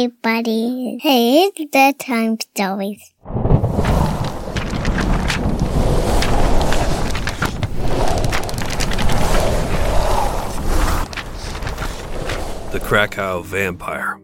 everybody. Hey, it's bedtime stories. The Krakow Vampire.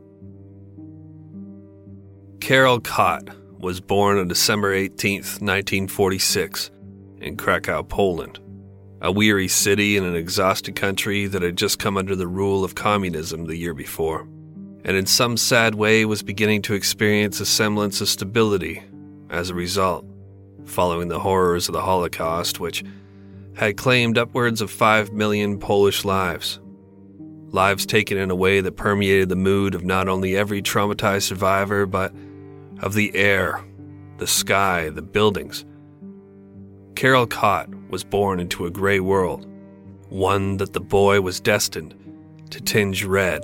Karol Kot was born on December 18th, 1946, in Krakow, Poland, a weary city in an exhausted country that had just come under the rule of communism the year before, and in some sad way was beginning to experience a semblance of stability as a result, following the horrors of the Holocaust, which had claimed upwards of 5 million Polish lives. Lives taken in a way that permeated the mood of not only every traumatized survivor, but of the air, the sky, the buildings. Karol Kot was born into a gray world, one that the boy was destined to tinge red.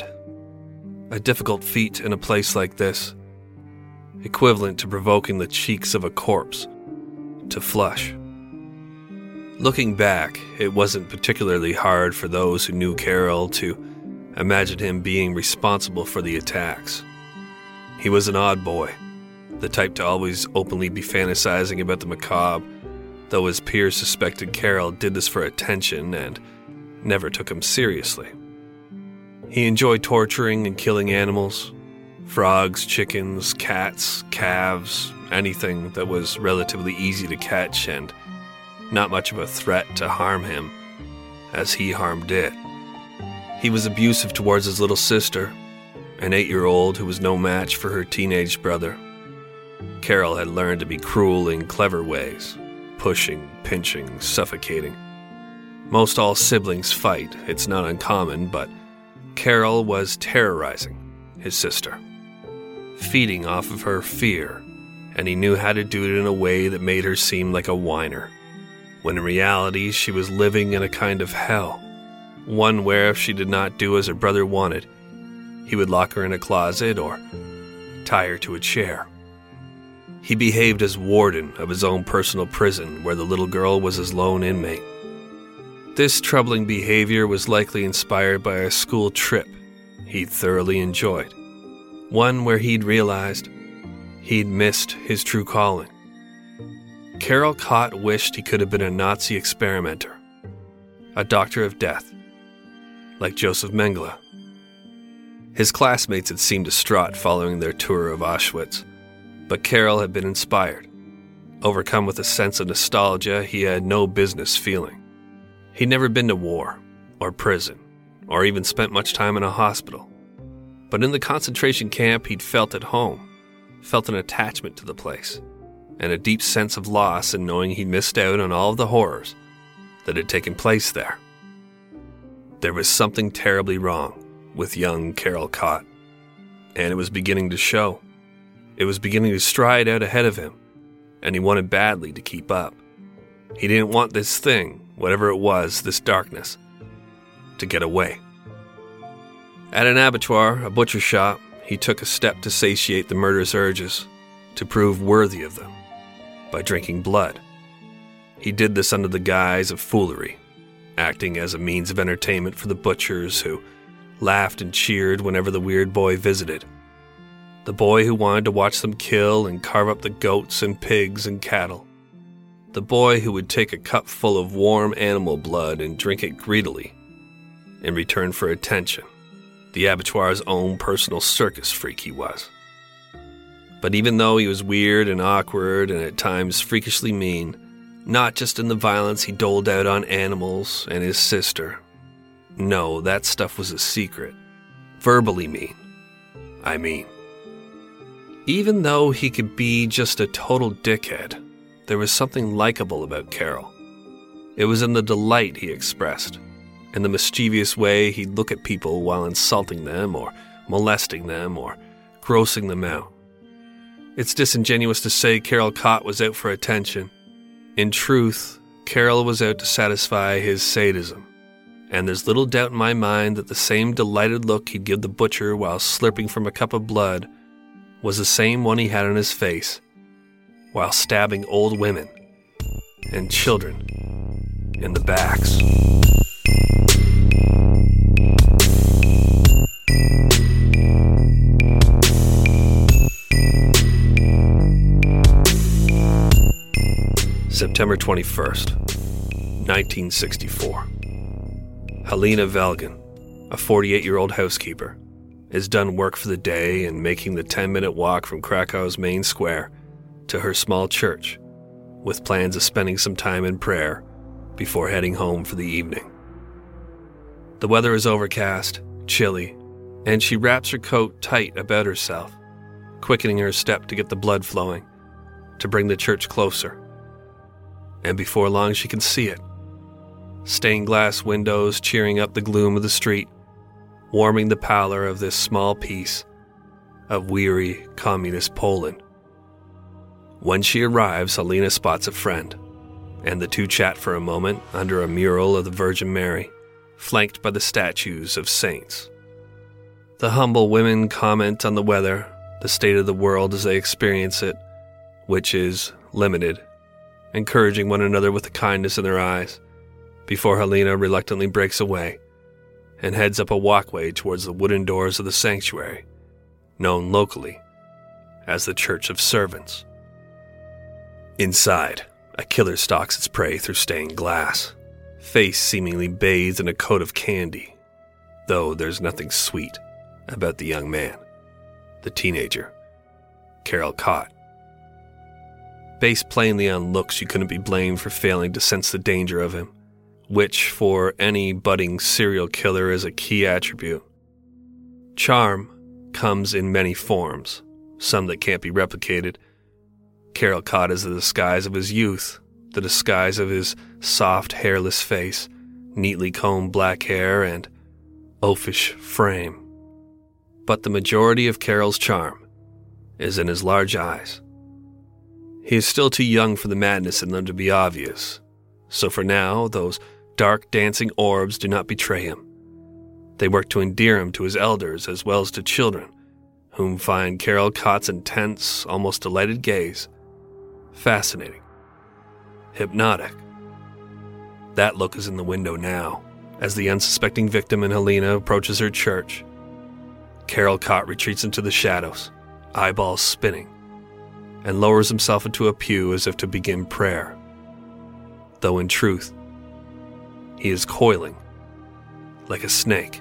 A difficult feat in a place like this, equivalent to provoking the cheeks of a corpse to flush. Looking back, it wasn't particularly hard for those who knew Karol to imagine him being responsible for the attacks. He was an odd boy, the type to always openly be fantasizing about the macabre, though his peers suspected Karol did this for attention and never took him seriously. He enjoyed torturing and killing animals, frogs, chickens, cats, calves, anything that was relatively easy to catch and not much of a threat to harm him, as he harmed it. He was abusive towards his little sister, an 8-year-old who was no match for her teenage brother. Karol had learned to be cruel in clever ways, pushing, pinching, suffocating. Most all siblings fight, it's not uncommon, but Karol was terrorizing his sister, feeding off of her fear, and he knew how to do it in a way that made her seem like a whiner, when in reality she was living in a kind of hell, one where if she did not do as her brother wanted, he would lock her in a closet or tie her to a chair. He behaved as warden of his own personal prison, where the little girl was his lone inmate. This troubling behavior was likely inspired by a school trip he'd thoroughly enjoyed, one where he'd realized he'd missed his true calling. Karol Kot wished he could have been a Nazi experimenter, a doctor of death, like Joseph Mengele. His classmates had seemed distraught following their tour of Auschwitz, but Karol had been inspired. Overcome with a sense of nostalgia he had no business feeling. He'd never been to war, or prison, or even spent much time in a hospital. But in the concentration camp he'd felt at home, felt an attachment to the place, and a deep sense of loss in knowing he'd missed out on all of the horrors that had taken place there. There was something terribly wrong with young Karol Kot, and it was beginning to show. It was beginning to stride out ahead of him, and he wanted badly to keep up. He didn't want this thing, whatever it was, this darkness, to get away. At an abattoir, a butcher shop, he took a step to satiate the murderous urges, to prove worthy of them, by drinking blood. He did this under the guise of foolery, acting as a means of entertainment for the butchers who laughed and cheered whenever the weird boy visited. The boy who wanted to watch them kill and carve up the goats and pigs and cattle. The boy who would take a cup full of warm animal blood and drink it greedily in return for attention. The abattoir's own personal circus freak he was. But even though he was weird and awkward and at times freakishly mean, not just in the violence he doled out on animals and his sister. No, that stuff was a secret. Verbally mean, I mean. Even though he could be just a total dickhead, there was something likable about Karol. It was in the delight he expressed, in the mischievous way he'd look at people while insulting them or molesting them or grossing them out. It's disingenuous to say Karol Kot was out for attention. In truth, Karol was out to satisfy his sadism. And there's little doubt in my mind that the same delighted look he'd give the butcher while slurping from a cup of blood was the same one he had on his face while stabbing old women and children in the backs. September 21st, 1964. Helena Velgen, a 48-year-old housekeeper, is done work for the day and making the 10-minute walk from Krakow's main square to her small church, with plans of spending some time in prayer before heading home for the evening. The weather is overcast, chilly, and she wraps her coat tight about herself, quickening her step to get the blood flowing, to bring the church closer. And before long she can see it. Stained glass windows cheering up the gloom of the street, warming the pallor of this small piece of weary communist Poland. When she arrives, Helena spots a friend, and the two chat for a moment under a mural of the Virgin Mary, flanked by the statues of saints. The humble women comment on the weather, the state of the world as they experience it, which is limited, encouraging one another with the kindness in their eyes, before Helena reluctantly breaks away and heads up a walkway towards the wooden doors of the sanctuary, known locally as the Church of Servants. Inside, a killer stalks its prey through stained glass, face seemingly bathed in a coat of candy, though there's nothing sweet about the young man, the teenager, Karel Kott. Based plainly on looks, you couldn't be blamed for failing to sense the danger of him, which for any budding serial killer is a key attribute. Charm comes in many forms, some that can't be replicated. Karel Kott is the disguise of his youth, the disguise of his soft, hairless face, neatly combed black hair, and oafish frame. But the majority of Karel's charm is in his large eyes. He is still too young for the madness in them to be obvious, so for now, those dark dancing orbs do not betray him. They work to endear him to his elders as well as to children, whom find Karel Kott's intense, almost delighted gaze fascinating, hypnotic. That look is in the window now, as the unsuspecting victim in Helena approaches her church. Karel Kott retreats into the shadows, eyeballs spinning, and lowers himself into a pew as if to begin prayer. Though in truth, he is coiling like a snake.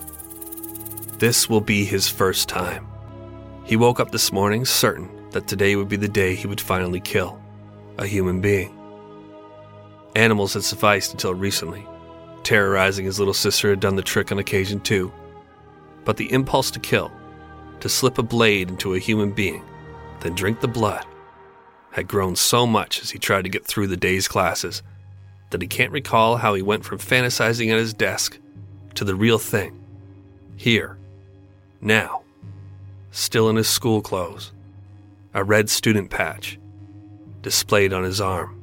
This will be his first time. He woke up this morning certain that today would be the day he would finally kill a human being. Animals had sufficed until recently. Terrorizing his little sister had done the trick on occasion too. But the impulse to kill, to slip a blade into a human being, then drink the blood, had grown so much as he tried to get through the day's classes that he can't recall how he went from fantasizing at his desk to the real thing, here, now, still in his school clothes, a red student patch displayed on his arm.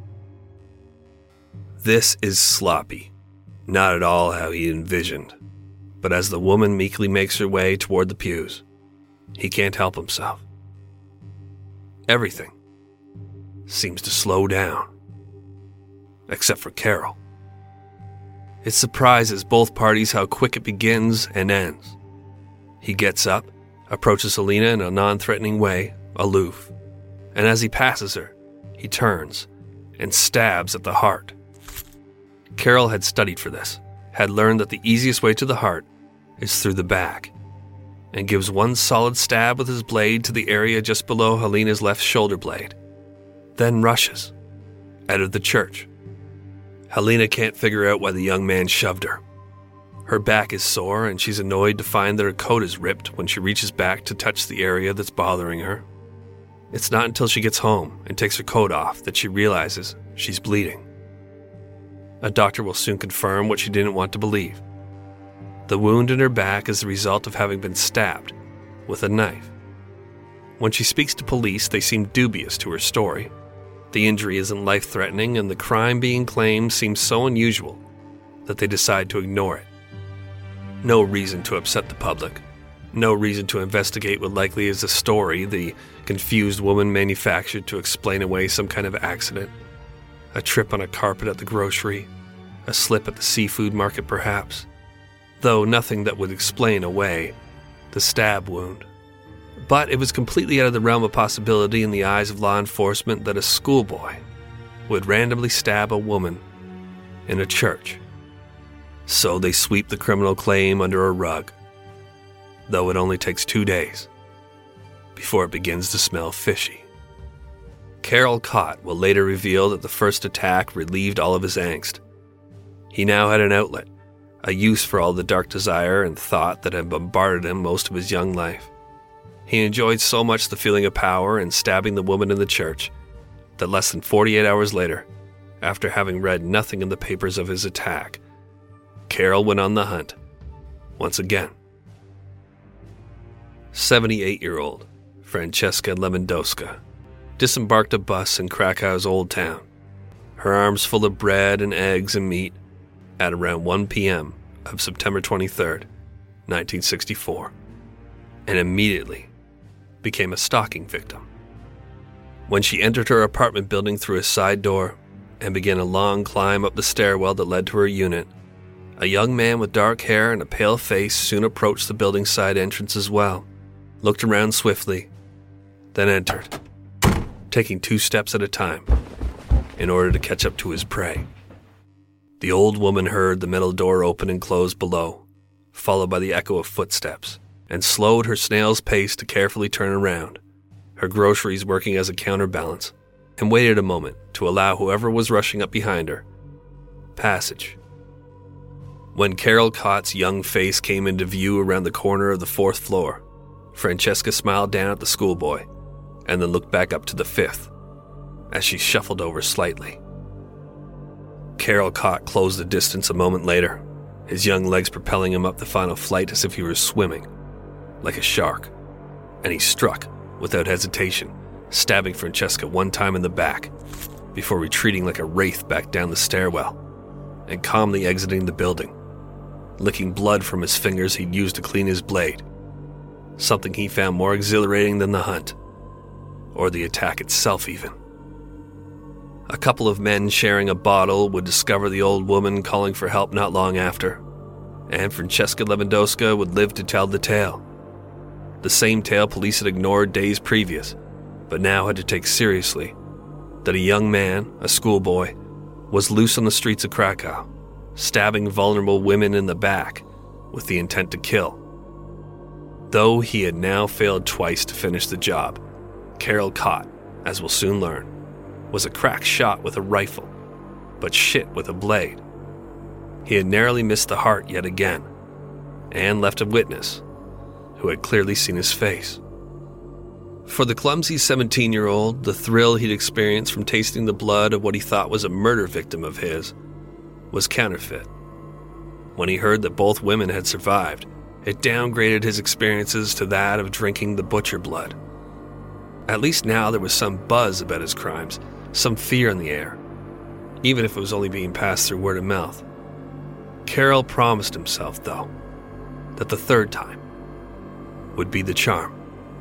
This is sloppy, not at all how he envisioned, but as the woman meekly makes her way toward the pews, he can't help himself. Everything seems to slow down, except for Karel. It surprises both parties how quick it begins and ends. He gets up, approaches Helena in a non-threatening way, aloof, and as he passes her, he turns and stabs at the heart. Karel had studied for this, had learned that the easiest way to the heart is through the back, and gives one solid stab with his blade to the area just below Helena's left shoulder blade, then rushes out of the church. Helena can't figure out why the young man shoved her. Her back is sore, and she's annoyed to find that her coat is ripped when she reaches back to touch the area that's bothering her. It's not until she gets home and takes her coat off that she realizes she's bleeding. A doctor will soon confirm what she didn't want to believe. The wound in her back is the result of having been stabbed with a knife. When she speaks to police, they seem dubious to her story. The injury isn't life-threatening, and the crime being claimed seems so unusual that they decide to ignore it. No reason to upset the public. No reason to investigate what likely is a story the confused woman manufactured to explain away some kind of accident. A trip on a carpet at the grocery. A slip at the seafood market, perhaps. Though nothing that would explain away the stab wound. But it was completely out of the realm of possibility in the eyes of law enforcement that a schoolboy, would randomly stab a woman in a church. So they sweep the criminal claim under a rug, though it only takes 2 days before it begins to smell fishy. Carol Cott will later reveal that the first attack relieved all of his angst. He now had an outlet, a use for all the dark desire and thought that had bombarded him most of his young life. He enjoyed so much the feeling of power and stabbing the woman in the church that less than 48 hours later, after having read nothing in the papers of his attack, Carol went on the hunt once again. 78-year-old Francesca Lewandowska disembarked a bus in Krakow's Old Town, her arms full of bread and eggs and meat, at around 1 p.m. of September 23rd, 1964, and immediately became a stalking victim. When she entered her apartment building through a side door and began a long climb up the stairwell that led to her unit, a young man with dark hair and a pale face soon approached the building's side entrance as well, looked around swiftly, then entered, taking 2 steps at a time in order to catch up to his prey. The old woman heard the metal door open and close below, followed by the echo of footsteps, and slowed her snail's pace to carefully turn around, her groceries working as a counterbalance, and waited a moment to allow whoever was rushing up behind her passage. When Carol Cott's young face came into view around the corner of the 4th floor, Francesca smiled down at the schoolboy and then looked back up to the 5th as she shuffled over slightly. Carol Cott closed the distance a moment later, his young legs propelling him up the final flight as if he were swimming, like a shark, and he struck without hesitation, stabbing Francesca 1 time in the back before retreating like a wraith back down the stairwell and calmly exiting the building, licking blood from his fingers he'd used to clean his blade, something he found more exhilarating than the hunt, or the attack itself even. A couple of men sharing a bottle would discover the old woman calling for help not long after, and Francesca Lewandowska would live to tell the tale. The same tale police had ignored days previous, but now had to take seriously, that a young man, a schoolboy, was loose on the streets of Krakow, stabbing vulnerable women in the back with the intent to kill. Though he had now failed twice to finish the job, Carol Cott, as we'll soon learn, was a crack shot with a rifle, but shit with a blade. He had narrowly missed the heart yet again, and left a witness who had clearly seen his face. For the clumsy 17-year-old, the thrill he'd experienced from tasting the blood of what he thought was a murder victim of his was counterfeit. When he heard that both women had survived, it downgraded his experiences to that of drinking the butcher blood. At least now there was some buzz about his crimes, some fear in the air, even if it was only being passed through word of mouth. Carol promised himself, though, that the 3rd time would be the charm.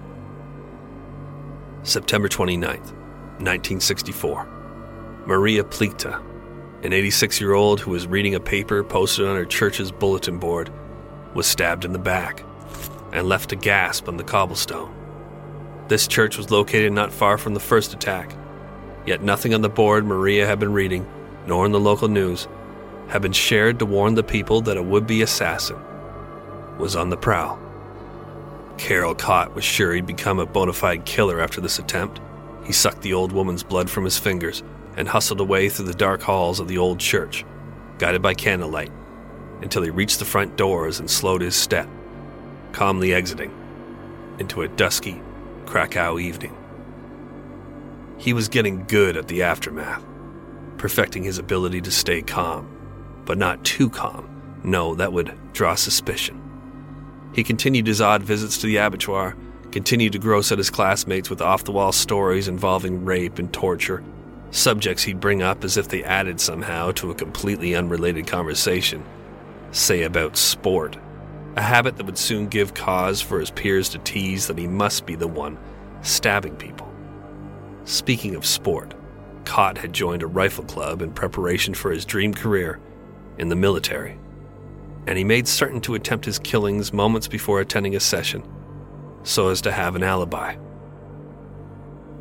September 29th, 1964. Maria Plica, an 86-year-old who was reading a paper posted on her church's bulletin board, was stabbed in the back and left to gasp on the cobblestone. This church was located not far from the first attack, yet nothing on the board Maria had been reading, nor in the local news, had been shared to warn the people that a would-be assassin was on the prowl. Carol Cott was sure he'd become a bona fide killer after this attempt. He sucked the old woman's blood from his fingers and hustled away through the dark halls of the old church, guided by candlelight, until he reached the front doors and slowed his step, calmly exiting into a dusky Krakow evening. He was getting good at the aftermath, perfecting his ability to stay calm, but not too calm. No, that would draw suspicion. He continued his odd visits to the abattoir, continued to gross out his classmates with off-the-wall stories involving rape and torture, subjects he'd bring up as if they added somehow to a completely unrelated conversation, say about sport, a habit that would soon give cause for his peers to tease that he must be the one stabbing people. Speaking of sport, Cott had joined a rifle club in preparation for his dream career in the military, and he made certain to attempt his killings moments before attending a session, so as to have an alibi.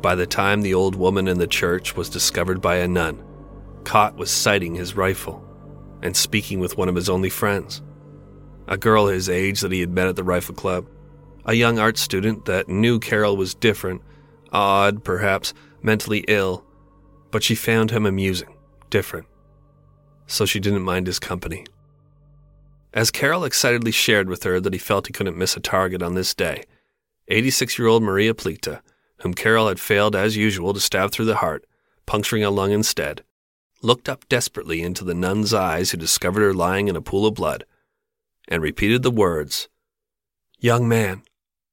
By the time the old woman in the church was discovered by a nun, Cott was sighting his rifle and speaking with one of his only friends, a girl his age that he had met at the rifle club, a young art student that knew Carol was different, odd, perhaps mentally ill, but she found him amusing, different, so she didn't mind his company. As Carol excitedly shared with her that he felt he couldn't miss a target on this day, 86-year-old Maria Plica, whom Carol had failed as usual to stab through the heart, puncturing a lung instead, looked up desperately into the nun's eyes who discovered her lying in a pool of blood, and repeated the words, young man,"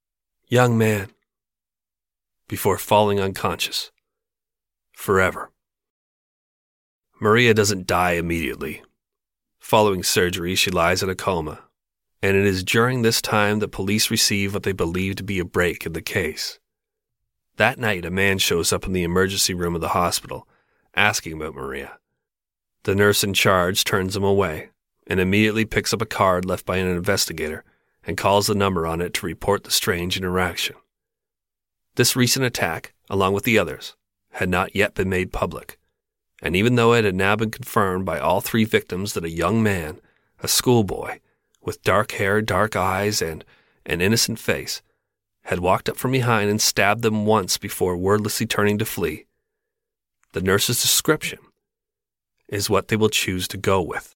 before falling unconscious, forever. Maria doesn't die immediately. Following surgery, she lies in a coma, and it is during this time that police receive what they believe to be a break in the case. That night, a man shows up in the emergency room of the hospital, asking about Maria. The nurse in charge turns him away, and immediately picks up a card left by an investigator and calls the number on it to report the strange interaction. This recent attack, along with the others, had not yet been made public, and even though it had now been confirmed by all three victims that a young man, a schoolboy, with dark hair, dark eyes, and an innocent face, had walked up from behind and stabbed them once before wordlessly turning to flee, the nurse's description is what they will choose to go with.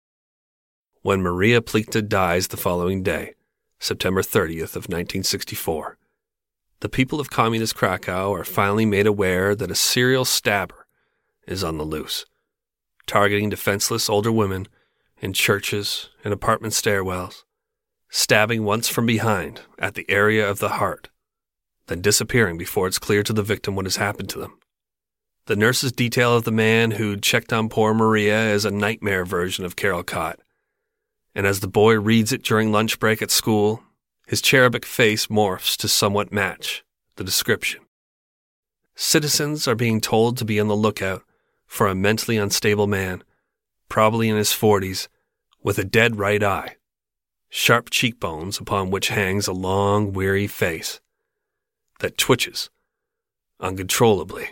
When Maria Plica dies the following day, September 30th of 1964, the people of communist Krakow are finally made aware that a serial stabber is on the loose, targeting defenseless older women in churches and apartment stairwells, stabbing once from behind at the area of the heart, then disappearing before it's clear to the victim what has happened to them. The nurse's detail of the man who'd checked on poor Maria is a nightmare version of Carol Cott, and as the boy reads it during lunch break at school, his cherubic face morphs to somewhat match the description. Citizens are being told to be on the lookout for a mentally unstable man, probably in his 40s, with a dead right eye, sharp cheekbones upon which hangs a long, weary face that twitches uncontrollably.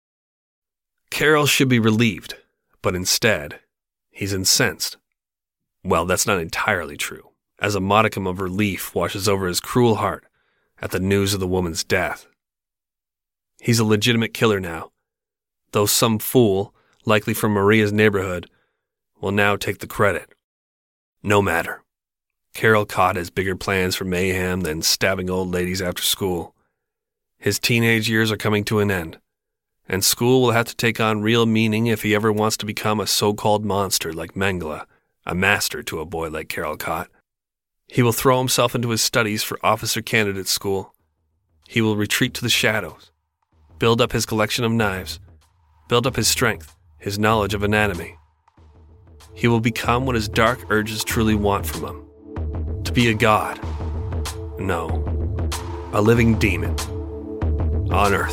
Carol should be relieved, but instead, he's incensed. Well, that's not entirely true, as a modicum of relief washes over his cruel heart at the news of the woman's death. He's a legitimate killer now, though some fool, likely from Maria's neighborhood, will now take the credit. No matter. Carol Cott has bigger plans for mayhem than stabbing old ladies after school. His teenage years are coming to an end, and school will have to take on real meaning if he ever wants to become a so-called monster like Mengele, a master to a boy like Carol Cott. He will throw himself into his studies for officer candidate school. He will retreat to the shadows, build up his collection of knives, build up his strength, his knowledge of anatomy. He will become what his dark urges truly want from him. To be a god. No, a living demon on Earth.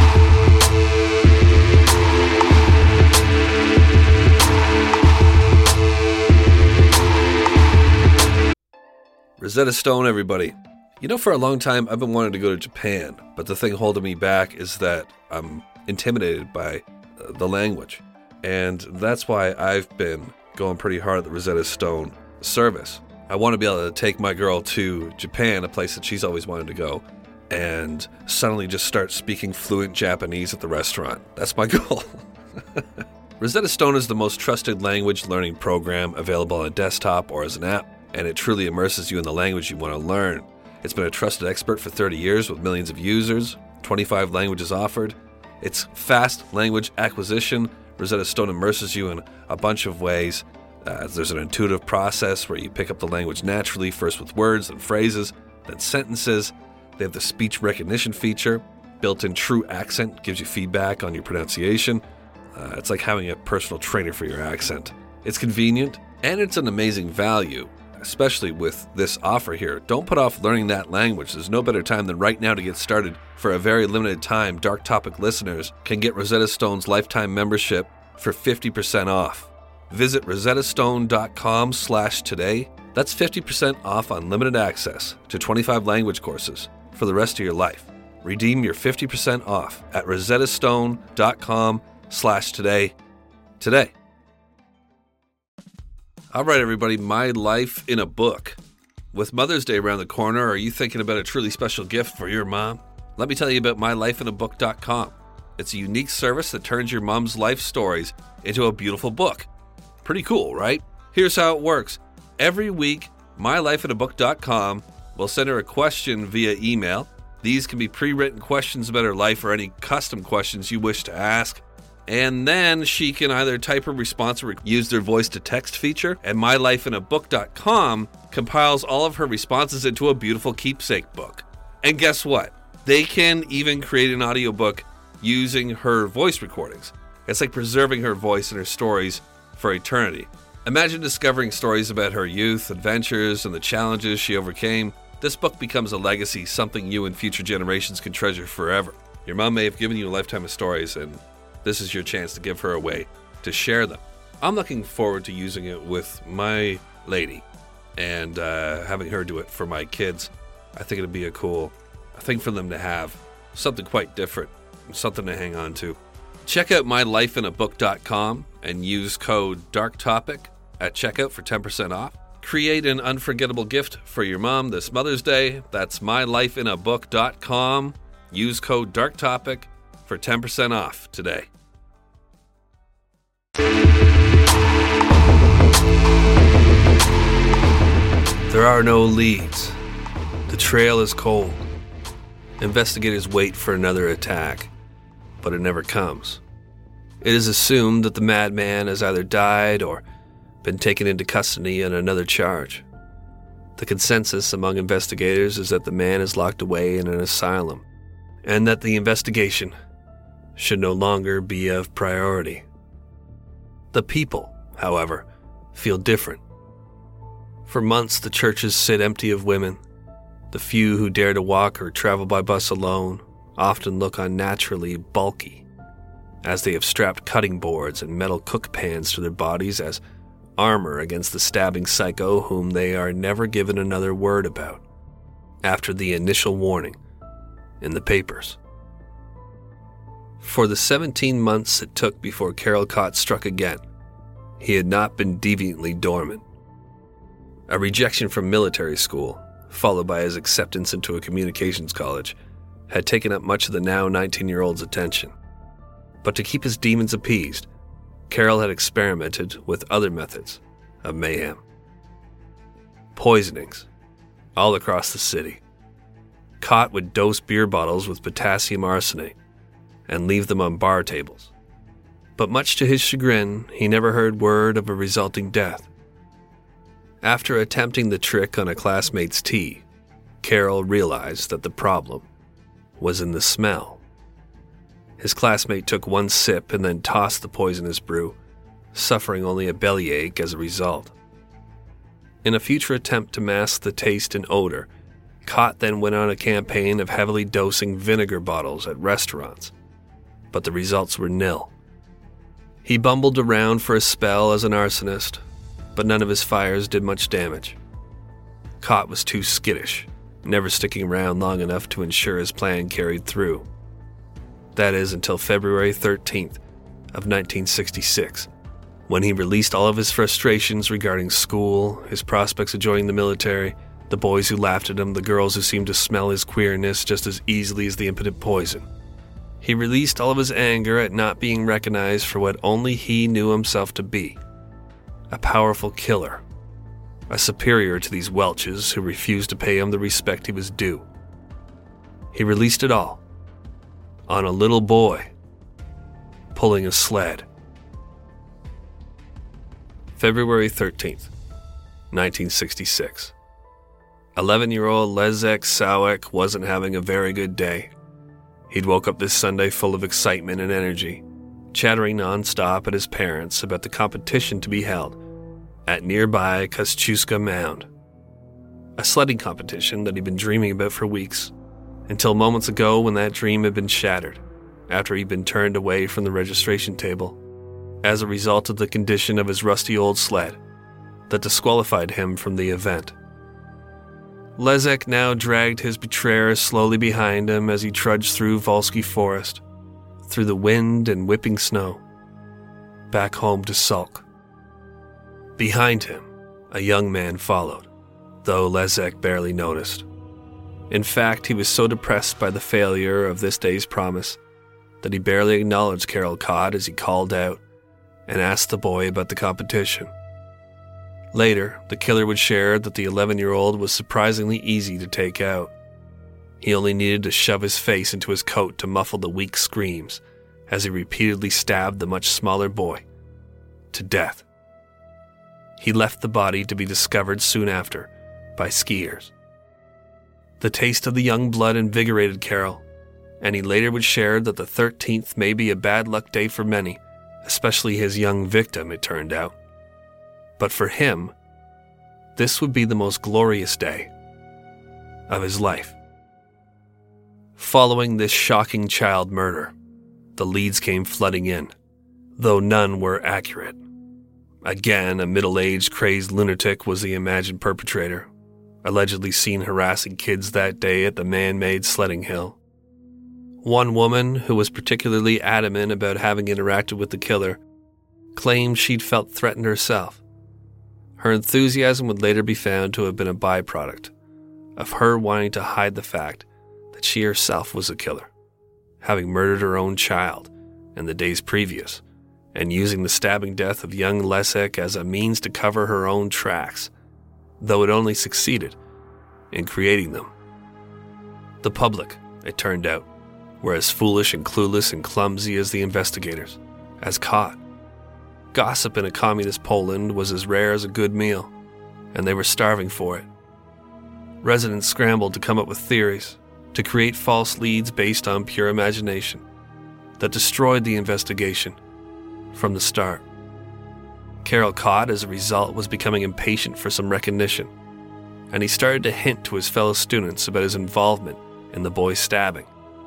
Rosetta Stone, everybody. You know, for a long time, I've been wanting to go to Japan, but the thing holding me back is that I'm intimidated by the language. And that's why I've been going pretty hard at the Rosetta Stone service. I want to be able to take my girl to Japan, a place that she's always wanted to go, and suddenly just start speaking fluent Japanese at the restaurant. That's my goal. Rosetta Stone is the most trusted language learning program available on a desktop or as an app, and it truly immerses you in the language you want to learn. It's been a trusted expert for 30 years with millions of users, 25 languages offered. It's fast language acquisition. Rosetta Stone immerses you in a bunch of ways. There's an intuitive process where you pick up the language naturally, first with words, then phrases, then sentences. They have the speech recognition feature. Built-in true accent gives you feedback on your pronunciation. It's like having a personal trainer for your accent. It's convenient, and it's an amazing value, especially with this offer here. Don't put off learning that language. There's no better time than right now to get started. For a very limited time, Dark Topic listeners can get Rosetta Stone's lifetime membership for 50% off. Visit rosettastone.com/today. That's 50% off unlimited access to 25 language courses for the rest of your life. Redeem your 50% off at rosettastone.com/today. Today. All right, everybody, my life in a book. With Mother's Day around the corner, are you thinking about a truly special gift for your mom? Let me tell you about mylifeinabook.com. It's a unique service that turns your mom's life stories into a beautiful book. Pretty cool, right? Here's how it works. Every week, mylifeinabook.com will send her a question via email. These can be pre-written questions about her life or any custom questions you wish to ask. And then she can either type her response or use their voice-to-text feature. And mylifeinabook.com compiles all of her responses into a beautiful keepsake book. And guess what? They can even create an audiobook using her voice recordings. It's like preserving her voice and her stories for eternity. Imagine discovering stories about her youth, adventures, and the challenges she overcame. This book becomes a legacy, something you and future generations can treasure forever. Your mom may have given you a lifetime of stories, and this is your chance to give her a way to share them. I'm looking forward to using it with my lady and having her do it for my kids. I think it'd be a cool thing for them to have, something quite different, something to hang on to. Check out mylifeinabook.com and use code DARKTOPIC at checkout for 10% off. Create an unforgettable gift for your mom this Mother's Day. That's mylifeinabook.com. Use code DARKTOPIC for 10% off today. There are no leads. The trail is cold. Investigators wait for another attack, but it never comes. It is assumed that the madman has either died or been taken into custody on another charge. The consensus among investigators is that the man is locked away in an asylum, and that the investigation should no longer be of priority. The people, however, feel different. For months, the churches sit empty of women. The few who dare to walk or travel by bus alone often look unnaturally bulky, as they have strapped cutting boards and metal cook pans to their bodies as armor against the stabbing psycho whom they are never given another word about after the initial warning in the papers. For the 17 months it took before Carol Cott struck again, he had not been deviantly dormant. A rejection from military school, followed by his acceptance into a communications college, had taken up much of the now 19-year-old's attention. But to keep his demons appeased, Carol had experimented with other methods of mayhem. Poisonings, all across the city. Cott would dose beer bottles with potassium arsenate and leave them on bar tables. But much to his chagrin, he never heard word of a resulting death. After attempting the trick on a classmate's tea, Carol realized that the problem was in the smell. His classmate took one sip and then tossed the poisonous brew, suffering only a bellyache as a result. In a future attempt to mask the taste and odor, Cott then went on a campaign of heavily dosing vinegar bottles at restaurants, but the results were nil. He bumbled around for a spell as an arsonist, but none of his fires did much damage. Cott was too skittish, never sticking around long enough to ensure his plan carried through. That is until February 13th of 1966, when he released all of his frustrations regarding school, his prospects of joining the military, the boys who laughed at him, the girls who seemed to smell his queerness just as easily as the impotent poison. He released all of his anger at not being recognized for what only he knew himself to be, a powerful killer, a superior to these Welches who refused to pay him the respect he was due. He released it all on a little boy pulling a sled. February 13th, 1966. 11-year-old Leszek Sałek wasn't having a very good day. He'd woke up this Sunday full of excitement and energy, chattering nonstop at his parents about the competition to be held at nearby Kosciuszko Mound, a sledding competition that he'd been dreaming about for weeks, until moments ago when that dream had been shattered after he'd been turned away from the registration table as a result of the condition of his rusty old sled that disqualified him from the event. Leszek now dragged his betrayer slowly behind him as he trudged through Volsky Forest, through the wind and whipping snow, back home to Sulk. Behind him, a young man followed, though Leszek barely noticed. In fact, he was so depressed by the failure of this day's promise that he barely acknowledged Carol Cott as he called out and asked the boy about the competition. Later, the killer would share that the 11-year-old was surprisingly easy to take out. He only needed to shove his face into his coat to muffle the weak screams as he repeatedly stabbed the much smaller boy to death. He left the body to be discovered soon after by skiers. The taste of the young blood invigorated Carol, and he later would share that the 13th may be a bad luck day for many, especially his young victim, it turned out. But for him, this would be the most glorious day of his life. Following this shocking child murder, the leads came flooding in, though none were accurate. Again, a middle-aged, crazed lunatic was the imagined perpetrator, allegedly seen harassing kids that day at the man-made sledding hill. One woman, who was particularly adamant about having interacted with the killer, claimed she'd felt threatened herself. Her enthusiasm would later be found to have been a byproduct of her wanting to hide the fact that she herself was a killer, having murdered her own child in the days previous, and using the stabbing death of young Leszek as a means to cover her own tracks, though it only succeeded in creating them. The public, it turned out, were as foolish and clueless and clumsy as the investigators, as Cott. Gossip in a communist Poland was as rare as a good meal, and they were starving for it. Residents scrambled to come up with theories, to create false leads based on pure imagination, that destroyed the investigation from the start. Carol Cott, as a result, was becoming impatient for some recognition, and he started to hint to his fellow students about his involvement in the boy's stabbing.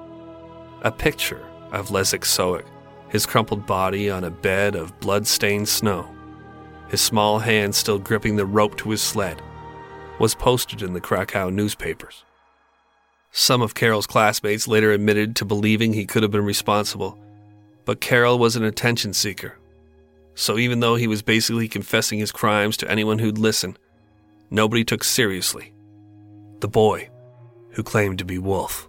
A picture of Leszek Soik, his crumpled body on a bed of blood-stained snow, his small hand still gripping the rope to his sled, was posted in the Krakow newspapers. Some of Carol's classmates later admitted to believing he could have been responsible, but Carol was an attention seeker. So even though he was basically confessing his crimes to anyone who'd listen, nobody took seriously the boy who claimed to be Wolf.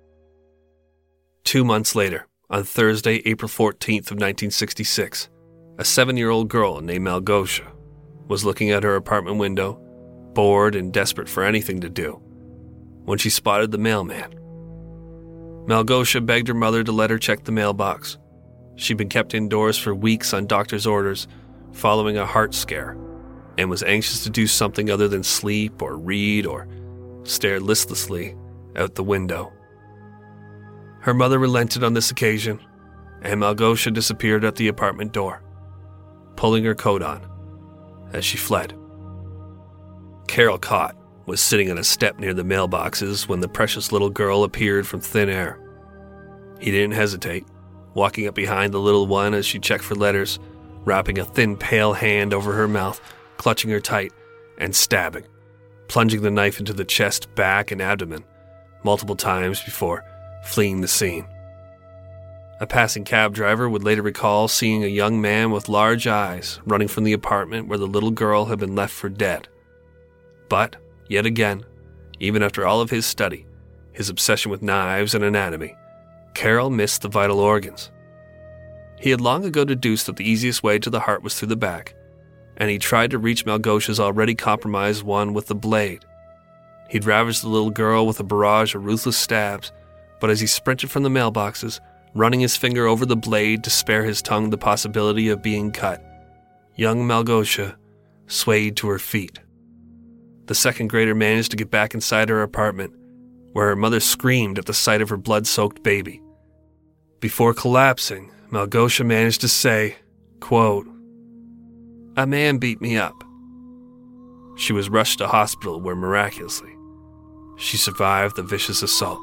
2 months later, on Thursday, April 14th of 1966, a 7-year-old girl named Malgosia was looking out her apartment window, bored and desperate for anything to do, when she spotted the mailman. Malgosia begged her mother to let her check the mailbox. She'd been kept indoors for weeks on doctor's orders, following a heart scare, and was anxious to do something other than sleep or read or stare listlessly out the window. Her mother relented on this occasion, and Malgosia disappeared at the apartment door, pulling her coat on as she fled. Carol Cott was sitting on a step near the mailboxes when the precious little girl appeared from thin air. He didn't hesitate, walking up behind the little one as she checked for letters, wrapping a thin, pale hand over her mouth, clutching her tight, and stabbing, plunging the knife into the chest, back, and abdomen multiple times before fleeing the scene. A passing cab driver would later recall seeing a young man with large eyes running from the apartment where the little girl had been left for dead. But, yet again, even after all of his study, his obsession with knives and anatomy, Carol missed the vital organs. He had long ago deduced that the easiest way to the heart was through the back, and he tried to reach Malgosia's already compromised one with the blade. He'd ravaged the little girl with a barrage of ruthless stabs, but as he sprinted from the mailboxes, running his finger over the blade to spare his tongue the possibility of being cut, young Malgosia swayed to her feet. The second grader managed to get back inside her apartment, where her mother screamed at the sight of her blood-soaked baby. Before collapsing, Malgosia managed to say, quote, "A man beat me up." She was rushed to hospital where miraculously she survived the vicious assault.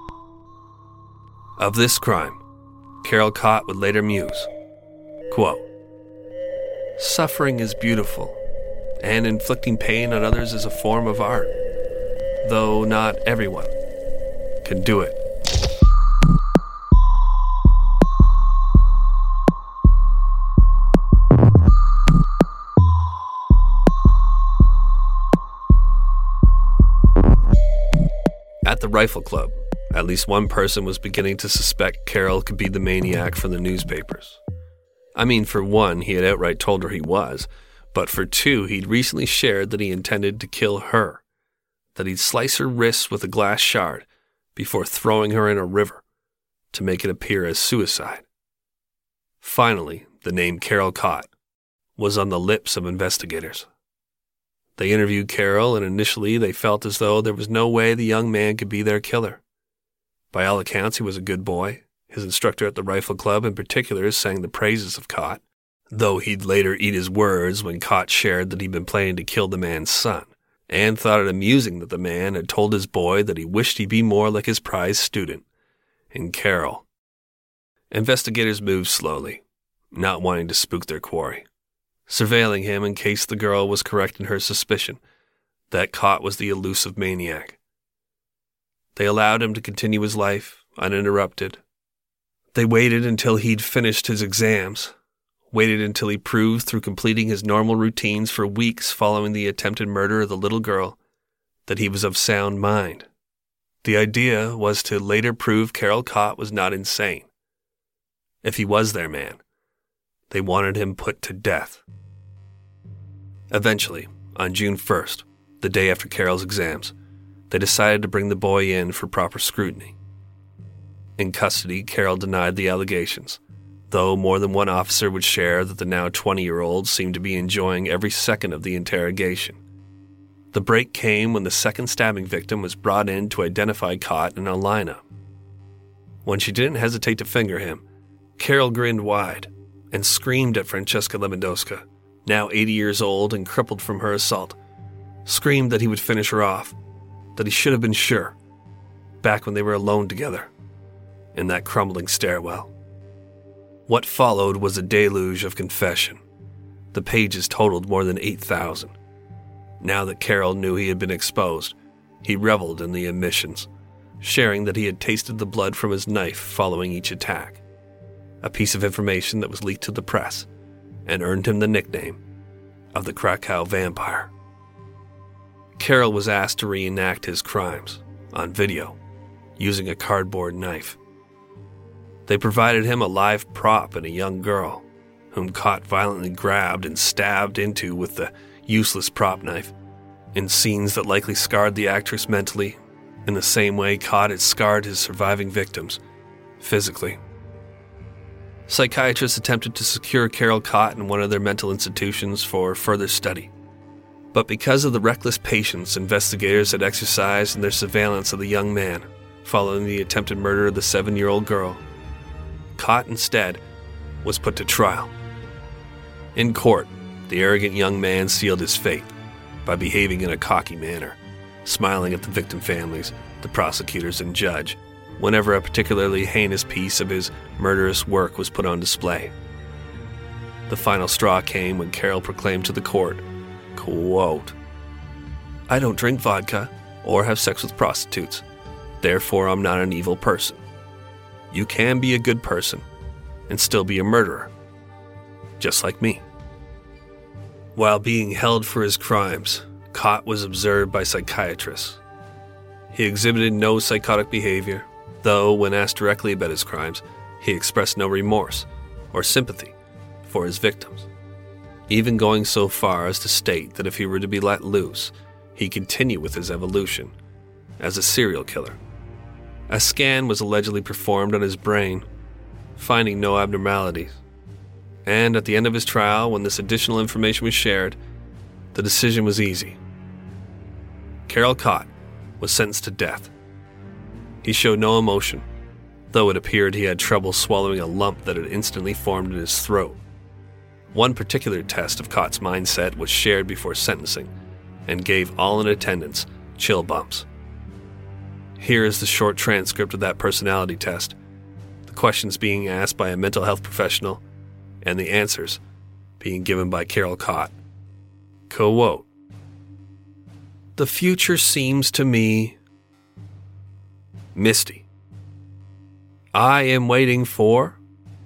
Of this crime, Carol Cott would later muse, quote, "Suffering is beautiful, and inflicting pain on others is a form of art. though not everyone can do it. At the Rifle Club, at least one person was beginning to suspect Carol could be the maniac from the newspapers. I mean, for one, he had outright told her he was, but for two, he'd recently shared that he intended to kill her, that he'd slice her wrists with a glass shard before throwing her in a river to make it appear as suicide. Finally, the name Carol Cott was on the lips of investigators. They interviewed Carol, and initially they felt as though there was no way the young man could be their killer. By all accounts, he was a good boy. His instructor at the Rifle Club in particular sang the praises of Cott, though he'd later eat his words when Cott shared that he'd been planning to kill the man's son, and thought it amusing that the man had told his boy that he wished he'd be more like his prized student, in Carol. Investigators moved slowly, not wanting to spook their quarry, surveilling him in case the girl was correct in her suspicion that Cott was the elusive maniac. They allowed him to continue his life, uninterrupted. They waited until he'd finished his exams, waited until he proved through completing his normal routines for weeks following the attempted murder of the little girl that he was of sound mind. The idea was to later prove Carol Cott was not insane. If he was their man, they wanted him put to death. Eventually, on June 1st, the day after Carol's exams, they decided to bring the boy in for proper scrutiny. In custody, Carol denied the allegations, though more than one officer would share that the now 20-year-old seemed to be enjoying every second of the interrogation. The break came when the second stabbing victim was brought in to identify Cott in a lineup. When she didn't hesitate to finger him, Carol grinned wide and screamed at Francesca Lewandowska, now 80 years old and crippled from her assault, screamed that he would finish her off, that he should have been sure, back when they were alone together, in that crumbling stairwell. What followed was a deluge of confession. The pages totaled more than 8,000. Now that Carol knew he had been exposed, he reveled in the admissions, sharing that he had tasted the blood from his knife following each attack, a piece of information that was leaked to the press and earned him the nickname of the Krakow Vampire. Carol was asked to reenact his crimes on video using a cardboard knife. They provided him a live prop and a young girl, whom Cott violently grabbed and stabbed into with the useless prop knife, in scenes that likely scarred the actress mentally, in the same way Cott had scarred his surviving victims, physically. Psychiatrists attempted to secure Carol Cott in one of their mental institutions for further study. But because of the reckless patience investigators had exercised in their surveillance of the young man following the attempted murder of the 7-year-old girl, Cott instead was put to trial. In court, the arrogant young man sealed his fate by behaving in a cocky manner, smiling at the victim families, the prosecutors, and judge whenever a particularly heinous piece of his murderous work was put on display. The final straw came when Carol proclaimed to the court, quote, "I don't drink vodka or have sex with prostitutes. Therefore, I'm not an evil person. You can be a good person and still be a murderer, just like me." While being held for his crimes, Cott was observed by psychiatrists. He exhibited no psychotic behavior, though when asked directly about his crimes, he expressed no remorse or sympathy for his victims, even going so far as to state that if he were to be let loose, he'd continue with his evolution as a serial killer. A scan was allegedly performed on his brain, finding no abnormalities. And at the end of his trial, when this additional information was shared, the decision was easy. Carol Cott was sentenced to death. He showed no emotion, though it appeared he had trouble swallowing a lump that had instantly formed in his throat. One particular test of Cott's mindset was shared before sentencing and gave all in attendance chill bumps. Here is the short transcript of that personality test, the questions being asked by a mental health professional, and the answers being given by Carol Cott. Quote, The future seems to me misty. I am waiting for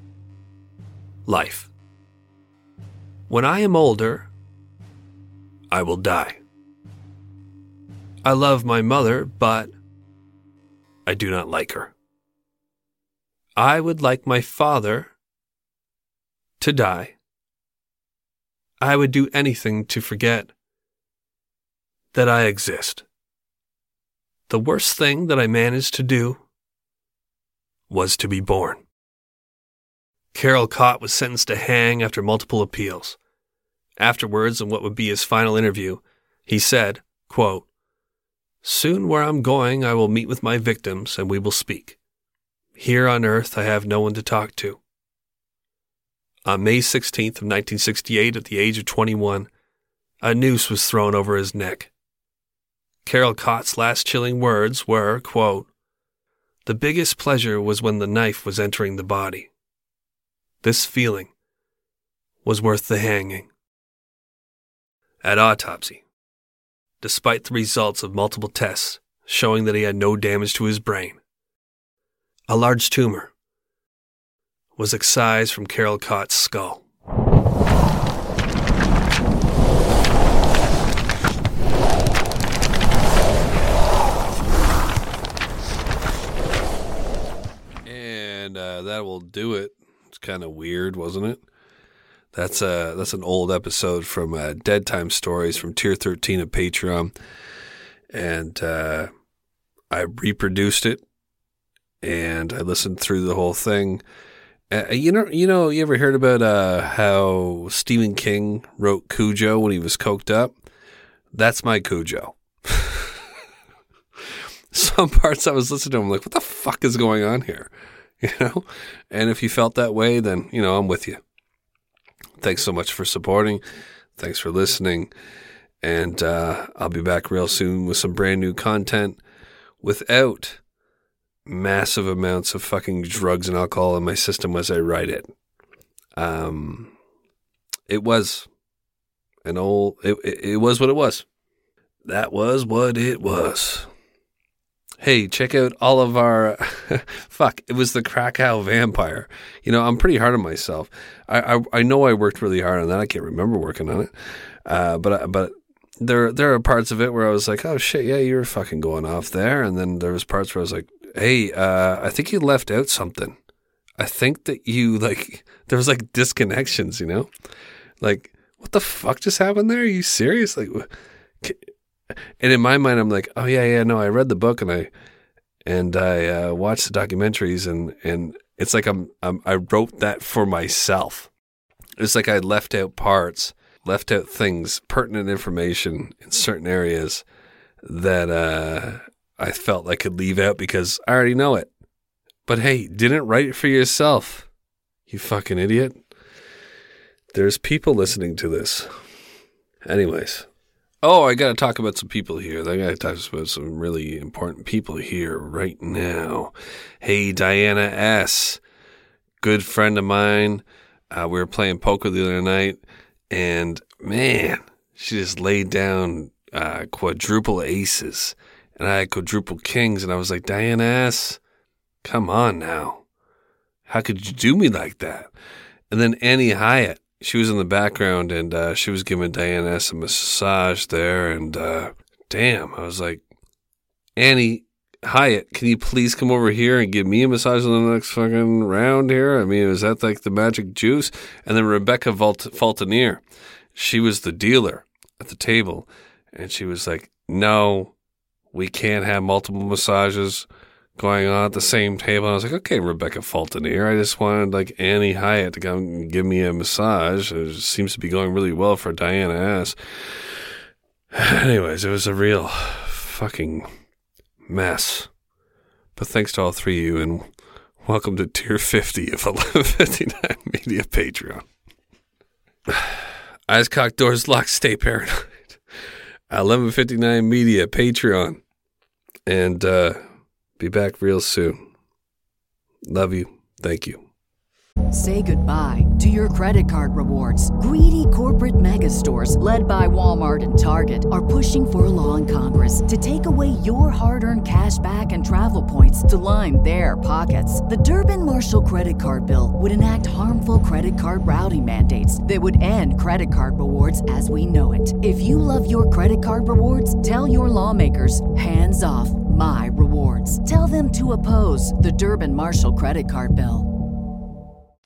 life. When I am older, I will die. I love my mother, but I do not like her. I would like my father to die. I would do anything to forget that I exist. The worst thing that I managed to do was to be born. Carol Cott was sentenced to hang after multiple appeals. Afterwards, in what would be his final interview, he said, quote, "Soon where I'm going, I will meet with my victims and we will speak. Here on earth, I have no one to talk to." On May 16th of 1968, at the age of 21, a noose was thrown over his neck. Carol Cott's last chilling words were, quote, "The biggest pleasure was when the knife was entering the body. This feeling was worth the hanging." At autopsy, despite the results of multiple tests showing that he had no damage to his brain, a large tumor was excised from Carol Cott's skull. And that will do it. It's kind of weird, wasn't it? That's an old episode from Dead Time Stories from Tier 13 of Patreon. And I reproduced it, and I listened through the whole thing. You ever heard about how Stephen King wrote Cujo when he was coked up? That's my Cujo. Some parts I was listening to, I'm like, what the fuck is going on here? You know? And if you felt that way, then, I'm with you. Thanks so much for supporting. Thanks for listening. And I'll be back real soon with some brand new content without massive amounts of fucking drugs and alcohol in my system as I write it. It was what it was. That was what it was. Hey, check out all of our, it was the Krakow Vampire. I'm pretty hard on myself. I know I worked really hard on that. I can't remember working on it. But there are parts of it where I was like, oh shit, yeah, you were fucking going off there. And then there was parts where I was like, hey, I think you left out something. I think that there was like disconnections, Like, what the fuck just happened there? Are you serious? Like, and in my mind, I'm like, oh yeah, no, I read the book and I watched the documentaries and it's like I wrote that for myself. It's like I left out parts, left out things, pertinent information in certain areas that I felt I could leave out because I already know it. But hey, didn't write it for yourself, you fucking idiot. There's people listening to this. Anyways. Oh, I got to talk about some people here. I got to talk about some really important people here right now. Hey, Diana S., good friend of mine. We were playing poker the other night, and man, she just laid down quadruple aces, and I had quadruple kings, and I was like, Diana S., come on now. How could you do me like that? And then Annie Hyatt. She was in the background, and she was giving Diana S. a massage there, and damn, I was like, Annie Hyatt, can you please come over here and give me a massage on the next fucking round here? I mean, is that like the magic juice? And then Rebecca Faltonier, she was the dealer at the table, and she was like, no, we can't have multiple massages going on at the same table. And I was like, okay, Rebecca Faltonier, I just wanted like Annie Hyatt to come and give me a massage. It seems to be going really well for Diana S. Anyways, it was a real fucking mess. But thanks to all three of you, and welcome to Tier 50 of 1159 Media Patreon. Eyes cocked, doors locked, stay paranoid. 1159 Media Patreon. And be back real soon. Love you. Thank you. Say goodbye to your credit card rewards. Greedy corporate mega stores, led by Walmart and Target, are pushing for a law in Congress to take away your hard-earned cash back and travel points to line their pockets. The Durbin-Marshall credit card bill would enact harmful credit card routing mandates that would end credit card rewards as we know it. If you love your credit card rewards, tell your lawmakers, hands off my rewards. Tell them to oppose the Durbin-Marshall credit card bill.